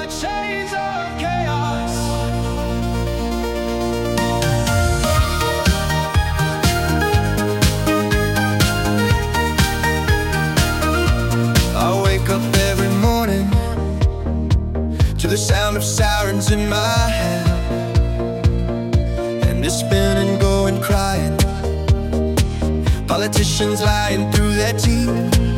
the chains of chaos. I wake up every morning to the sound of sirens in my head, and they're spinning, going, crying. Politicians lying through their teeth,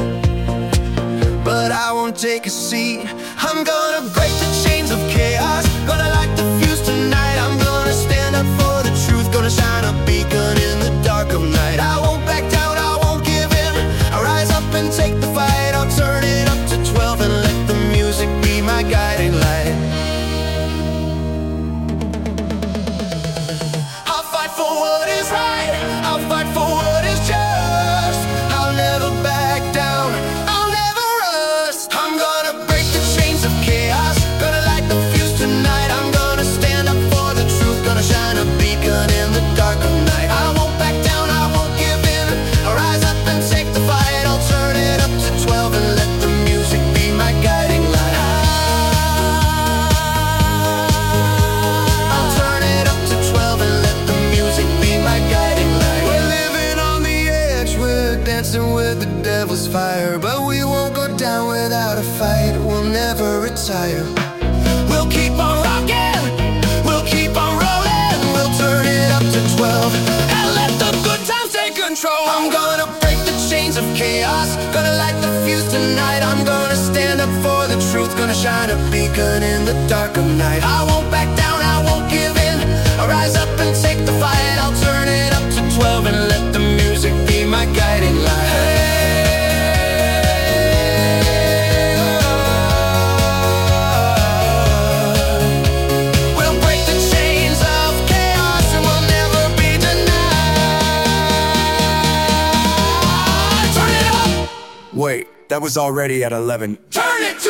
but I won't take a seat. I'm gonna break the chains of chaos, gonna light the fuse tonight. I'm gonna stand up for the truth, gonna shine a beacon in the dark of night. I won't back down, I won't give in. I'll rise up and take the fight. I'll turn it up to 12 and let the music be my guiding light. I'll fight for what is right, I'll fight for what is just. I'll never back down, I'll never rust. I'm gonna break the chains of chaos, gonna light the fuse tonight. I'm gonna stand up for the truth, gonna shine a beacon in the dark of night. I won't back down, I won't give in. I'll rise up and take the fight. I'll turn it up to 12 and let the music be my guiding light. I'll turn it up to 12 and let the music be my guiding light. We're living on the edge, we're dancing with the devil's fire, but we won't go down without a fight. We'll never retire. We'll keep on rocking, we'll keep on rolling. We'll turn it up to 12 and let the good times take control. I'm gonna break the chains of chaos, gonna light the fuse tonight. I'm gonna stand up for the truth, gonna shine a beacon in the dark of night. I won't back down, I won't give in. I'll rise up and take the fight. I'll turn it up to 12 and let the music be my guiding light. We'll break the chains of chaos and we'll never be denied. Turn it up! Wait, that was already at 11. Turn it to